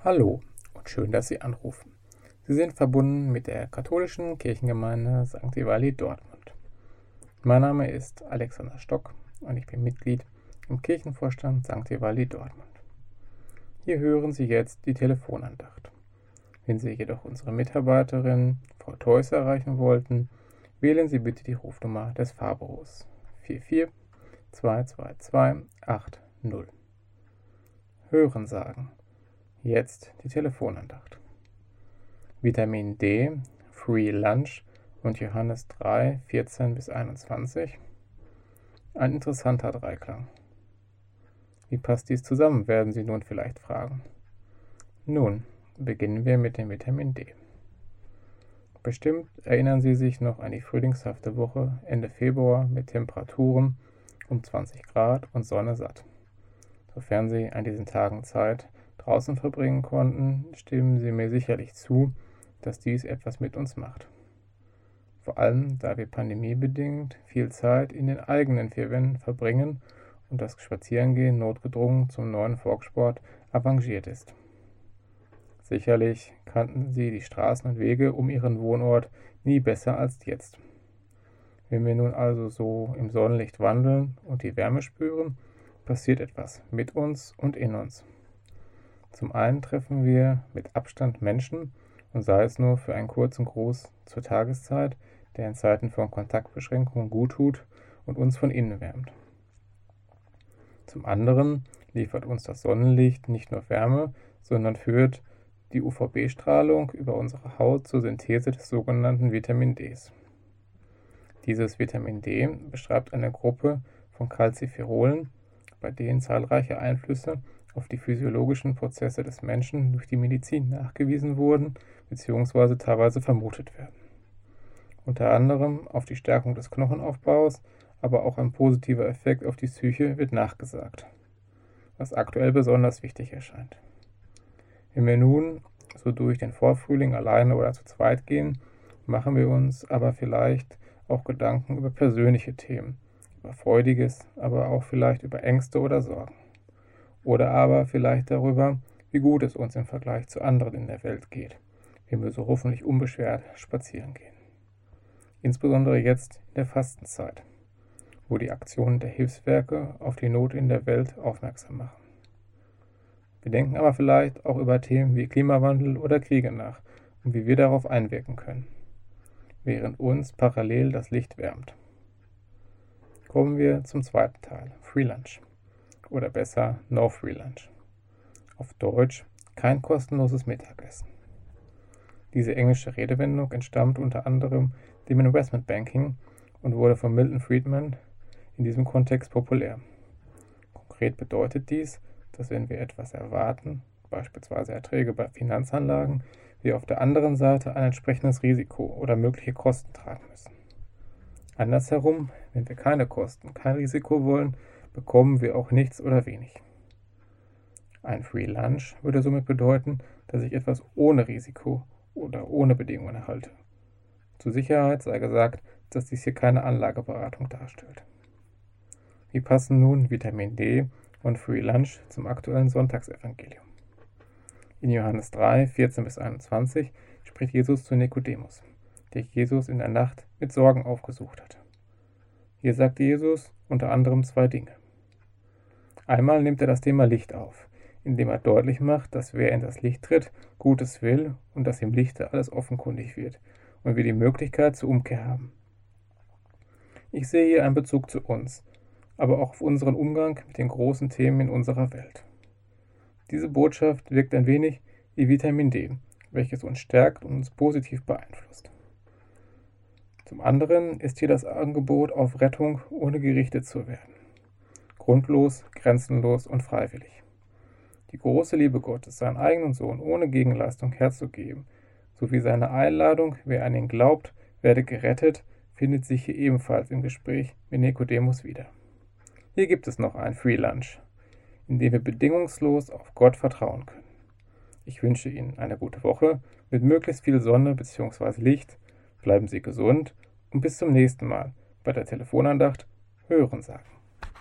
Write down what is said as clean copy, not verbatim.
Hallo und schön, dass Sie anrufen. Sie sind verbunden mit der katholischen Kirchengemeinde St. Evaldi Dortmund. Mein Name ist Alexander Stock und ich bin Mitglied im Kirchenvorstand St. Evaldi Dortmund. Hier hören Sie jetzt die Telefonandacht. Wenn Sie jedoch unsere Mitarbeiterin Frau Theus erreichen wollten, wählen Sie bitte die Rufnummer des Fahrbüros 44 222 80. Hören sagen. Jetzt die Telefonandacht. Vitamin D, Free Lunch und Johannes 3, 14-21. Ein interessanter Dreiklang. Wie passt dies zusammen, werden Sie nun vielleicht fragen. Nun, beginnen wir mit dem Vitamin D. Bestimmt erinnern Sie sich noch an die frühlingshafte Woche Ende Februar mit Temperaturen um 20 Grad und Sonne satt. Sofern Sie an diesen Tagen Zeit draußen verbringen konnten, stimmen Sie mir sicherlich zu, dass dies etwas mit uns macht. Vor allem, da wir pandemiebedingt viel Zeit in den eigenen vier Wänden verbringen und das Spazierengehen notgedrungen zum neuen Volkssport avanciert ist. Sicherlich kannten Sie die Straßen und Wege um Ihren Wohnort nie besser als jetzt. Wenn wir nun also so im Sonnenlicht wandeln und die Wärme spüren, passiert etwas mit uns und in uns. Zum einen treffen wir mit Abstand Menschen, und sei es nur für einen kurzen Gruß zur Tageszeit, der in Zeiten von Kontaktbeschränkungen gut tut und uns von innen wärmt. Zum anderen liefert uns das Sonnenlicht nicht nur Wärme, sondern führt die UVB-Strahlung über unsere Haut zur Synthese des sogenannten Vitamin Ds. Dieses Vitamin D beschreibt eine Gruppe von Calciferolen, bei denen zahlreiche Einflüsse auf die physiologischen Prozesse des Menschen durch die Medizin nachgewiesen wurden bzw. teilweise vermutet werden. Unter anderem auf die Stärkung des Knochenaufbaus, aber auch ein positiver Effekt auf die Psyche wird nachgesagt, was aktuell besonders wichtig erscheint. Wenn wir nun so durch den Vorfrühling alleine oder zu zweit gehen, machen wir uns aber vielleicht auch Gedanken über persönliche Themen, über Freudiges, aber auch vielleicht über Ängste oder Sorgen. Oder aber vielleicht darüber, wie gut es uns im Vergleich zu anderen in der Welt geht, wenn wir so hoffentlich unbeschwert spazieren gehen. Insbesondere jetzt in der Fastenzeit, wo die Aktionen der Hilfswerke auf die Not in der Welt aufmerksam machen. Wir denken aber vielleicht auch über Themen wie Klimawandel oder Kriege nach und wie wir darauf einwirken können, während uns parallel das Licht wärmt. Kommen wir zum zweiten Teil, Free Lunch. Oder besser, No Free Lunch. Auf Deutsch, kein kostenloses Mittagessen. Diese englische Redewendung entstammt unter anderem dem Investment Banking und wurde von Milton Friedman in diesem Kontext populär. Konkret bedeutet dies, dass wenn wir etwas erwarten, beispielsweise Erträge bei Finanzanlagen, wir auf der anderen Seite ein entsprechendes Risiko oder mögliche Kosten tragen müssen. Andersherum, wenn wir keine Kosten, kein Risiko wollen, bekommen wir auch nichts oder wenig. Ein Free Lunch würde somit bedeuten, dass ich etwas ohne Risiko oder ohne Bedingungen erhalte. Zur Sicherheit sei gesagt, dass dies hier keine Anlageberatung darstellt. Wie passen nun Vitamin D und Free Lunch zum aktuellen Sonntagsevangelium? In Johannes 3, 14-21 spricht Jesus zu Nikodemus, der Jesus in der Nacht mit Sorgen aufgesucht hat. Hier sagt Jesus unter anderem zwei Dinge. Einmal nimmt er das Thema Licht auf, indem er deutlich macht, dass wer in das Licht tritt, Gutes will und dass im Lichte alles offenkundig wird und wir die Möglichkeit zur Umkehr haben. Ich sehe hier einen Bezug zu uns, aber auch auf unseren Umgang mit den großen Themen in unserer Welt. Diese Botschaft wirkt ein wenig wie Vitamin D, welches uns stärkt und uns positiv beeinflusst. Zum anderen ist hier das Angebot auf Rettung, ohne gerichtet zu werden. Grundlos, grenzenlos und freiwillig. Die große Liebe Gottes, seinen eigenen Sohn ohne Gegenleistung herzugeben, sowie seine Einladung, wer an ihn glaubt, werde gerettet, findet sich hier ebenfalls im Gespräch mit Nikodemus wieder. Hier gibt es noch ein Free Lunch, in dem wir bedingungslos auf Gott vertrauen können. Ich wünsche Ihnen eine gute Woche mit möglichst viel Sonne bzw. Licht. Bleiben Sie gesund und bis zum nächsten Mal bei der Telefonandacht Hören sagen.